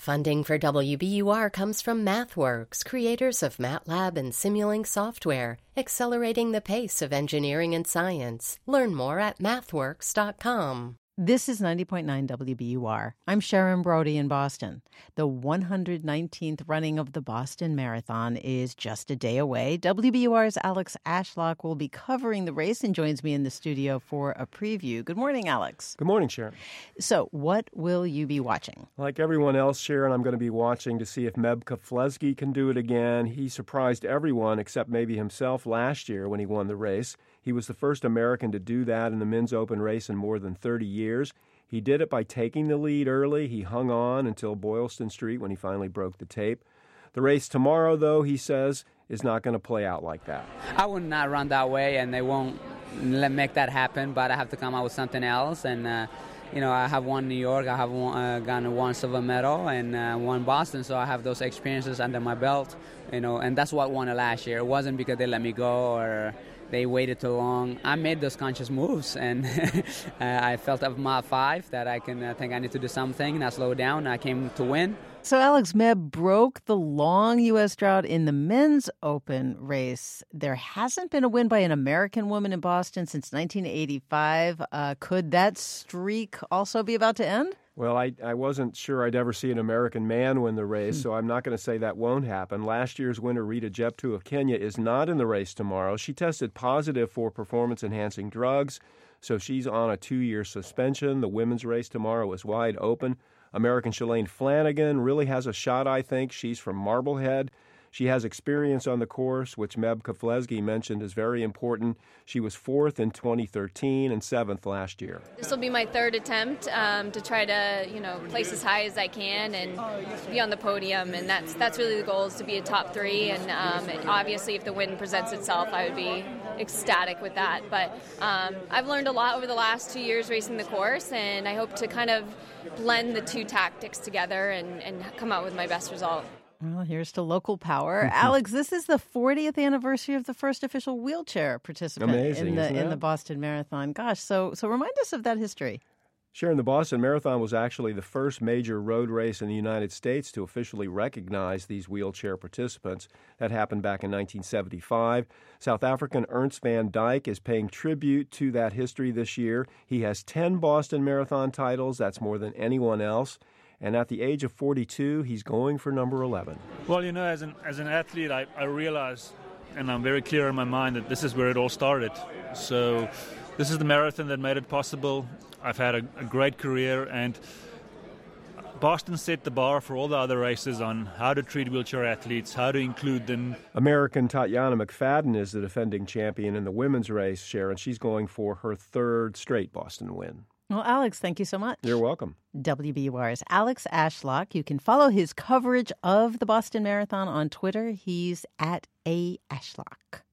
Funding for WBUR comes from MathWorks, creators of MATLAB and Simulink software, accelerating the pace of engineering and science. Learn more at mathworks.com. This is 90.9 WBUR. I'm Sharon Brody in Boston. The 119th running of the Boston Marathon is just a day away. WBUR's Alex Ashlock will be covering the race and joins me in the studio for a preview. Good morning, Alex. Good morning, Sharon. So what will you be watching? Like everyone else, Sharon, I'm going to be watching to see if Meb Keflezighi can do it again. He surprised everyone except maybe himself last year when he won the race. He was the first American to do that in the men's open race in more than 30 years. He did it by taking the lead early. He hung on until Boylston Street when he finally broke the tape. The race tomorrow, though, he says, is not going to play out like that. I would not run that way, and they won't make that happen, but I have to come out with something else. And, I have won New York, I have gotten one silver medal, and won Boston, so I have those experiences under my belt, and that's what won it last year. It wasn't because they let me go or they waited too long. I made those conscious moves, and I felt at mile 5 that I think I need to do something, and I slowed down. I came to win. So Alex, Meb broke the long U.S. drought in the men's open race. There hasn't been a win by an American woman in Boston since 1985. Could that streak also be about to end? Well, I wasn't sure I'd ever see an American man win the race, so I'm not going to say that won't happen. Last year's winner, Rita Jeptu of Kenya, is not in the race tomorrow. She tested positive for performance-enhancing drugs, so she's on a 2-year suspension. The women's race tomorrow is wide open. American Shalane Flanagan really has a shot, I think. She's from Marblehead. She has experience on the course, which Meb Keflezighi mentioned is very important. She was 4th in 2013 and 7th last year. This will be my 3rd attempt to try to, place as high as I can and be on the podium. And that's really the goal, is to be a top 3. And obviously, if the win presents itself, I would be ecstatic with that. But I've learned a lot over the last 2 years racing the course, and I hope to kind of blend the two tactics together and come out with my best result. Well, here's to local power. Alex, this is the 40th anniversary of the first official wheelchair participant in the Boston Marathon. Gosh, so remind us of that history. Sharon, the Boston Marathon was actually the first major road race in the United States to officially recognize these wheelchair participants. That happened back in 1975. South African Ernst van Dijk is paying tribute to that history this year. He has 10 Boston Marathon titles. That's more than anyone else. And at the age of 42, he's going for number 11. Well, as an athlete, I realize, and I'm very clear in my mind, that this is where it all started. So this is the marathon that made it possible. I've had a great career, and Boston set the bar for all the other races on how to treat wheelchair athletes, how to include them. American Tatiana McFadden is the defending champion in the women's race, Sharon. She's going for her 3rd straight Boston win. Well, Alex, thank you so much. You're welcome. WBUR's Alex Ashlock. You can follow his coverage of the Boston Marathon on Twitter. He's at @Ashlock.